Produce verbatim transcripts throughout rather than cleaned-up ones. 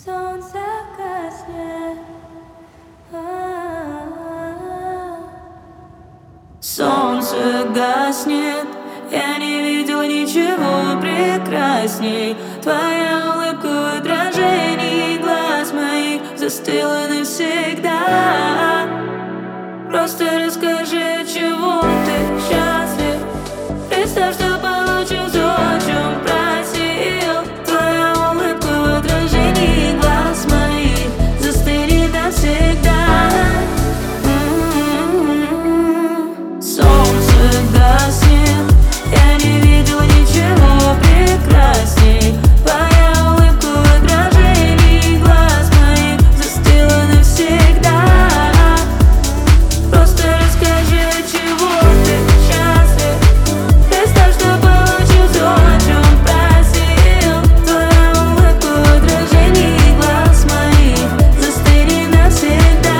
Солнце гаснет, а-а-а. Солнце гаснет, я не видел ничего прекрасней. Твоя улыбка в отражении глаз моих застыла навсегда. Просто расскажи, чего ты счастлив. Представь, что получил все, о чем просил. Твоя улыбка в отражении глаз моих застынет навсегда. М-м-м. Солнце гаснет, я не видел ничего прекрасней. Твоя улыбка в отражении глаз моих застыла навсегда. Просто расскажи, чего ты счастлив. Представь, что получил все, о чем просил. Твоя улыбка в отражении глаз моих застынет навсегда.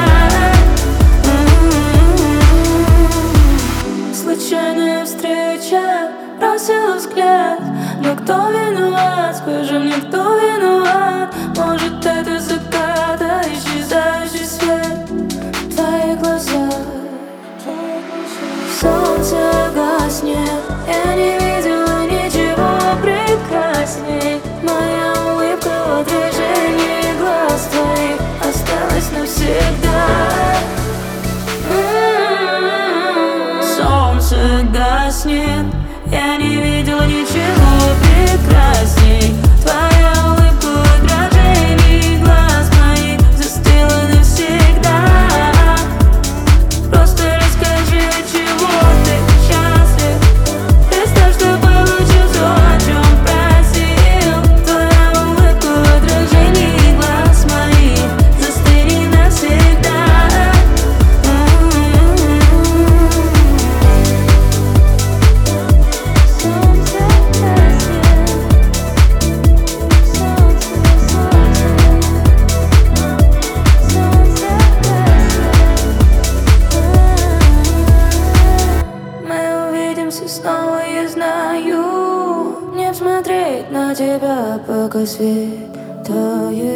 М-м-м. Случайная встреча бросила взгляд. Но кто виноват? Скажи мне, кто виноват? Может, это заката, исчезающий свет в твоих глазах. Солнце гаснет, я не видела ничего прекрасней. Моя улыбка в отражении глаз твоих осталась навсегда. М-м-м. Солнце гаснет, я не видела ничего прекрасней. Твоя улыбка в отражении глаз моих застыла навсегда. Просто расскажи, чего ты счастлив. Представь, что получил все, о чем просил. Твоя улыбка в отражении глаз моих застынет навсегда. М-м-м. Солнце гаснет, солнце, солнце, солнце гаснет. Мы увидимся снова, я знаю. Не смотреть на тебя, пока свет тает.